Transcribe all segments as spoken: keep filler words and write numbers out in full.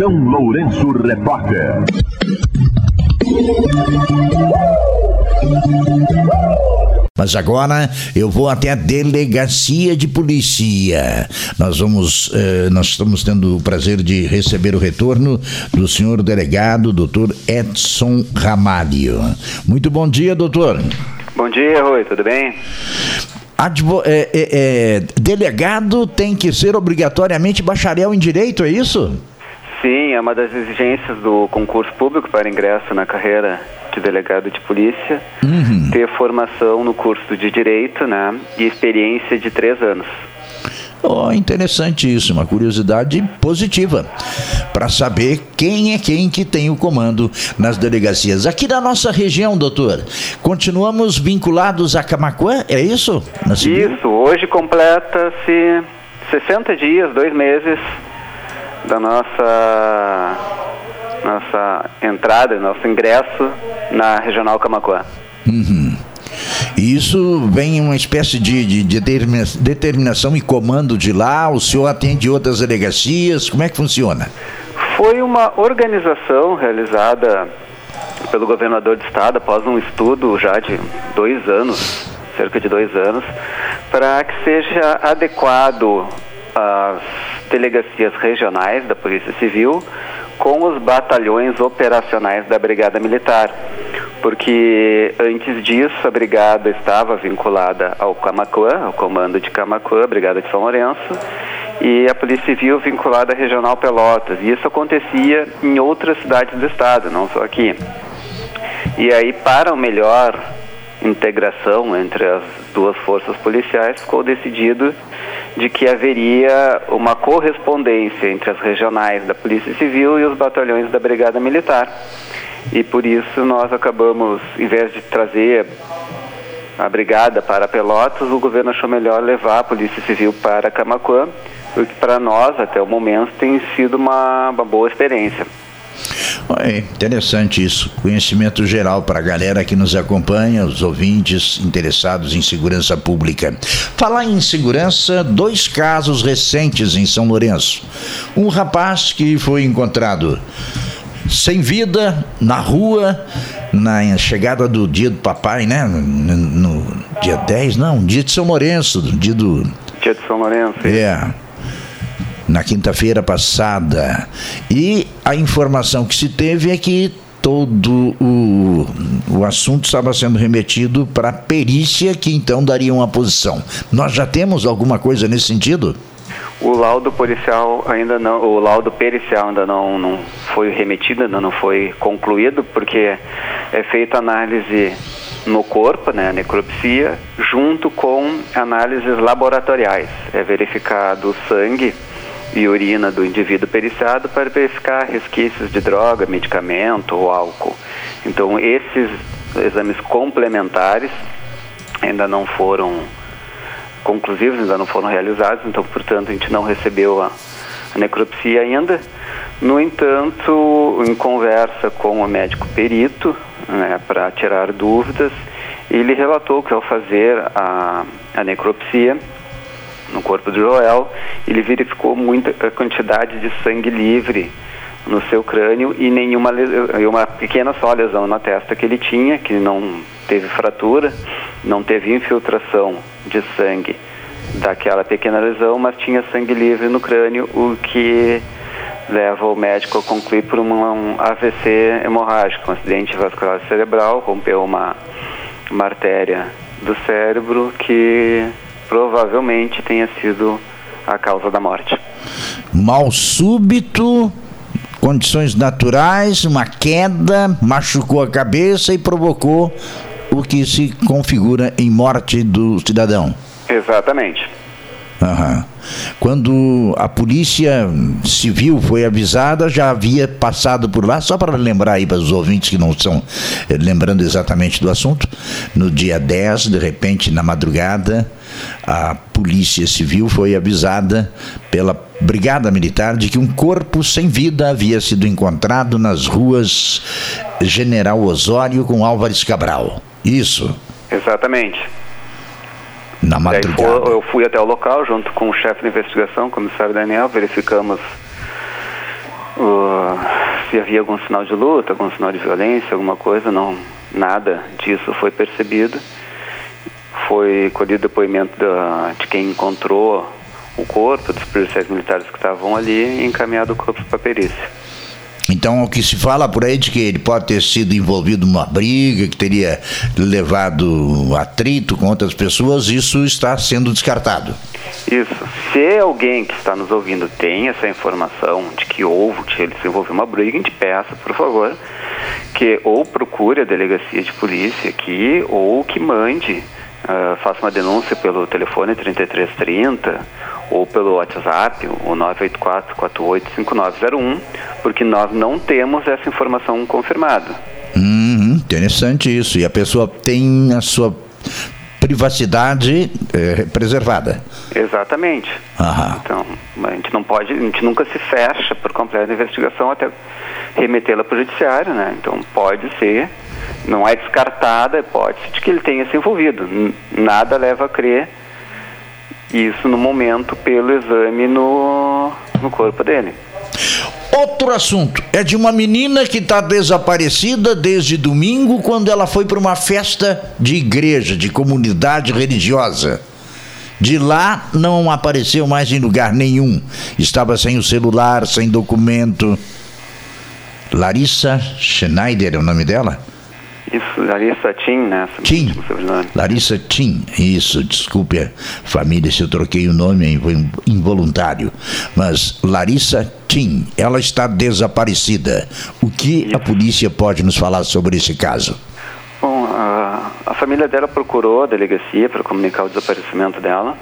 São Lourenço Repórter. Mas agora eu vou até a delegacia de polícia. Nós vamos, eh, nós estamos tendo o prazer de receber o retorno do senhor delegado, doutor Edson Ramalho. Muito bom dia, doutor. Bom dia, Rui, tudo bem? Advo- é, é, é, delegado tem que ser obrigatoriamente bacharel em direito, é isso? Sim, é uma das exigências do concurso público para ingresso na carreira de delegado de polícia, uhum. ter formação no curso de direito, né, e experiência de três anos. Oh, interessante isso, uma curiosidade positiva para saber quem é quem que tem o comando nas delegacias. Aqui da nossa região, doutor, continuamos vinculados a Camaquã, é isso? Isso, hoje completa-se sessenta dias, dois meses da nossa, nossa entrada, nosso ingresso na Regional Camaquã. Uhum. E isso vem uma espécie de, de, de determina, determinação e comando de lá, o senhor atende outras delegacias, como é que funciona? Foi uma organização realizada pelo governador do estado após um estudo já de dois anos, cerca de dois anos, para que seja adequado às delegacias regionais da Polícia Civil com os batalhões operacionais da Brigada Militar, porque antes disso a Brigada estava vinculada ao Camaquã, ao comando de Camaquã, Brigada de São Lourenço, e a Polícia Civil vinculada à Regional Pelotas, e isso acontecia em outras cidades do estado, não só aqui. E aí, para a melhor integração entre as duas forças policiais, ficou decidido de que haveria uma correspondência entre as regionais da Polícia Civil e os batalhões da Brigada Militar. E por isso nós acabamos, em vez de trazer a Brigada para Pelotas, o governo achou melhor levar a Polícia Civil para Camaquã, o que para nós, até o momento, tem sido uma, uma boa experiência. É interessante isso, conhecimento geral para a galera que nos acompanha, os ouvintes interessados em segurança pública. Falar em segurança, dois casos recentes em São Lourenço. Um rapaz que foi encontrado sem vida na rua, na chegada do dia do papai, né? No, no dia dez, não, dia de São Lourenço, dia do... Dia de São Lourenço. É. Na quinta-feira passada. E a informação que se teve é que todo o, o assunto estava sendo remetido para a perícia, que então daria uma posição. Nós já temos alguma coisa nesse sentido? O laudo policial ainda não, o laudo pericial ainda não, não foi remetido, ainda não foi concluído, porque é feita análise no corpo, né, a necropsia, junto com análises laboratoriais. É verificado o sangue e urina do indivíduo periciado para verificar resquícios de droga, medicamento ou álcool. Então, esses exames complementares ainda não foram conclusivos, ainda não foram realizados, então, portanto, a gente não recebeu a, a necropsia ainda. No entanto, em conversa com o médico perito, né, para tirar dúvidas, ele relatou que ao fazer a, a necropsia no corpo do Joel, ele verificou muita quantidade de sangue livre no seu crânio e nenhuma lesão, uma pequena só lesão na testa que ele tinha, que não teve fratura, não teve infiltração de sangue daquela pequena lesão, mas tinha sangue livre no crânio, o que leva o médico a concluir por uma, um A V C hemorrágico, um acidente vascular cerebral, rompeu uma, uma artéria do cérebro que provavelmente tenha sido a causa da morte. Mal súbito, condições naturais, uma queda, machucou a cabeça e provocou o que se configura em morte do cidadão. Exatamente. Uhum. Quando a polícia civil foi avisada, já havia passado por lá, só para lembrar aí para os ouvintes que não estão eh, lembrando exatamente do assunto, no dia dez, de repente, na madrugada, a polícia civil foi avisada pela Brigada Militar de que um corpo sem vida havia sido encontrado nas ruas General Osório com Álvares Cabral. Isso? Exatamente. Na madrugada. Foi, eu fui até o local junto com o chefe de investigação, o comissário Daniel, verificamos uh, se havia algum sinal de luta, algum sinal de violência, alguma coisa, não, nada disso foi percebido. Foi colhido depoimento da, de quem encontrou o corpo, dos policiais militares que estavam ali, e encaminhado o corpo para a perícia. Então, o que se fala por aí de que ele pode ter sido envolvido numa briga, que teria levado atrito com outras pessoas, isso está sendo descartado. Isso. Se alguém que está nos ouvindo tem essa informação de que houve, que ele se envolveu em uma briga, a gente peça, por favor, que ou procure a delegacia de polícia aqui, ou que mande, uh, faça uma denúncia pelo telefone trinta e três trinta, ou pelo WhatsApp, o nove oito quatro, quatro oito cinco nove zero um, porque nós não temos essa informação confirmada. Hum, interessante isso. E a pessoa tem a sua privacidade eh, preservada. Exatamente. Aham. Então, a gente não pode, a gente nunca se fecha por completo a investigação até remetê-la para o judiciário, né? Então pode ser, não é descartada a hipótese de que ele tenha se envolvido. Nada leva a crer isso no momento pelo exame no, no corpo dele. Outro assunto é de uma menina que está desaparecida desde domingo, quando ela foi para uma festa de igreja, de comunidade religiosa. De lá não apareceu mais em lugar nenhum. Estava sem o celular, sem documento. Larissa Schneider é o nome dela? Isso, Larissa Tim, né? Tim, Larissa Tim, isso, desculpe a família se eu troquei o nome, foi involuntário, mas Larissa Tim, ela está desaparecida. O que isso. A polícia pode nos falar sobre esse caso? Bom, a, a família dela procurou a delegacia para comunicar o desaparecimento dela,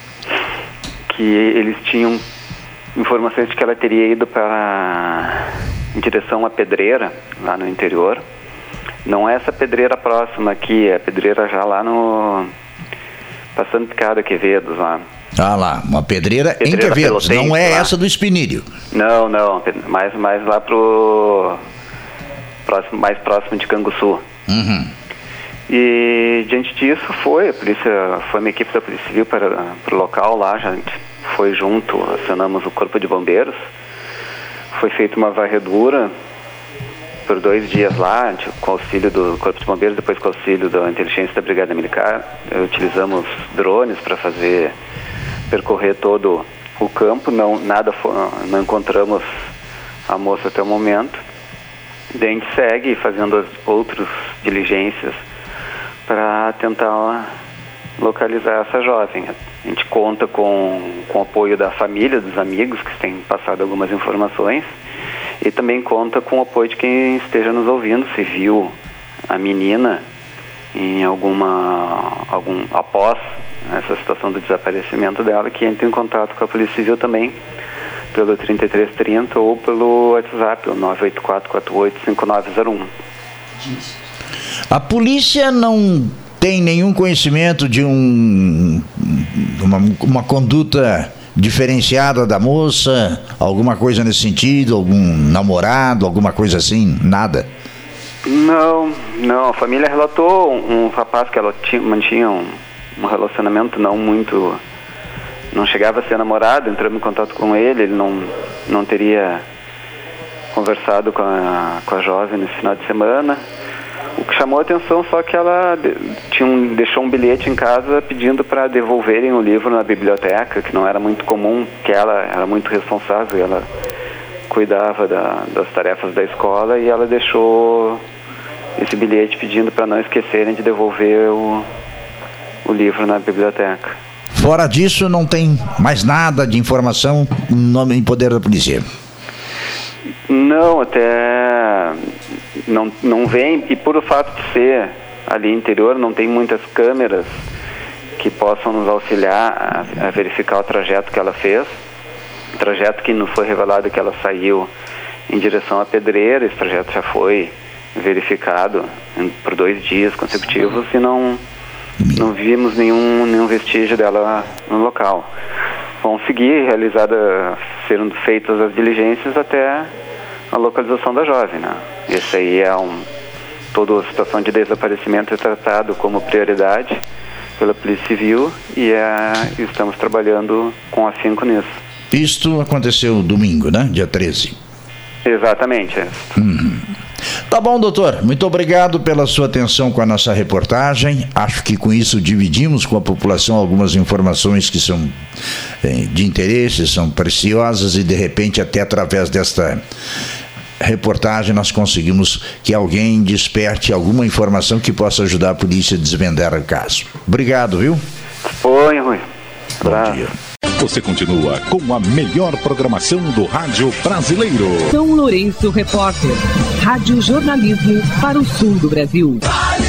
que eles tinham informações de que ela teria ido para em direção à pedreira, lá no interior. Não é essa pedreira próxima aqui, é a pedreira já lá no... Passando Picada Quevedos lá. Ah lá, uma pedreira, pedreira em Quevedos, não é lá. Essa do Espinilho. Não, não, mais, mais lá pro... Próximo, mais próximo de Canguçu. Uhum. E diante disso foi, a polícia, foi uma equipe da Polícia Civil para, para o local lá, a gente foi junto, acionamos o Corpo de Bombeiros, foi feita uma varredura por dois dias lá, com auxílio do Corpo de Bombeiros, depois com auxílio da inteligência da Brigada Militar. Utilizamos drones para fazer, percorrer todo o campo, não, nada, não encontramos a moça até o momento. Daí a gente segue fazendo as outras diligências para tentar localizar essa jovem. A gente conta com, com o apoio da família, dos amigos que têm passado algumas informações, e também conta com o apoio de quem esteja nos ouvindo, se viu a menina em alguma, algum, após essa situação do desaparecimento dela, que entre em contato com a Polícia Civil também, pelo trinta e três trinta ou pelo WhatsApp, o nove oito quatro, quatro oito cinco nove zero um. A polícia não tem nenhum conhecimento de um, uma, uma conduta diferenciada da moça, alguma coisa nesse sentido, algum namorado, alguma coisa assim, nada? Não, não, a família relatou um, um rapaz que ela tinha, mantinha um, um relacionamento não muito, não chegava a ser namorado, entramos em contato com ele, ele não, não teria conversado com a, com a jovem nesse final de semana. O que chamou a atenção só que ela de, tinha um, deixou um bilhete em casa pedindo para devolverem o livro na biblioteca, que não era muito comum, que ela era muito responsável, ela cuidava da, das tarefas da escola, e ela deixou esse bilhete pedindo para não esquecerem de devolver o, o livro na biblioteca. Fora disso, não tem mais nada de informação em poder da polícia? Não, até não, não vem, e por o fato de ser ali interior, não tem muitas câmeras que possam nos auxiliar a, a verificar o trajeto que ela fez, o trajeto que nos foi revelado que ela saiu em direção à pedreira. Esse trajeto já foi verificado em, por dois dias consecutivos, e não, não vimos nenhum, nenhum vestígio dela no local. Vão seguir realizada, serão feitas as diligências até a localização da jovem, né? Esse aí é um... Toda a situação de desaparecimento é tratado como prioridade pela Polícia Civil, e é, estamos trabalhando com afinco nisso. Isto aconteceu domingo, né? Dia treze. Exatamente. Uhum. Tá bom, doutor. Muito obrigado pela sua atenção com a nossa reportagem. Acho que com isso dividimos com a população algumas informações que são eh, de interesse, são preciosas e de repente até através desta reportagem nós conseguimos que alguém desperte alguma informação que possa ajudar a polícia a desvendar o caso. Obrigado, viu? Oi, Rui. Bom dia. Você continua com a melhor programação do rádio brasileiro. São Lourenço Repórter. Rádio Jornalismo para o sul do Brasil.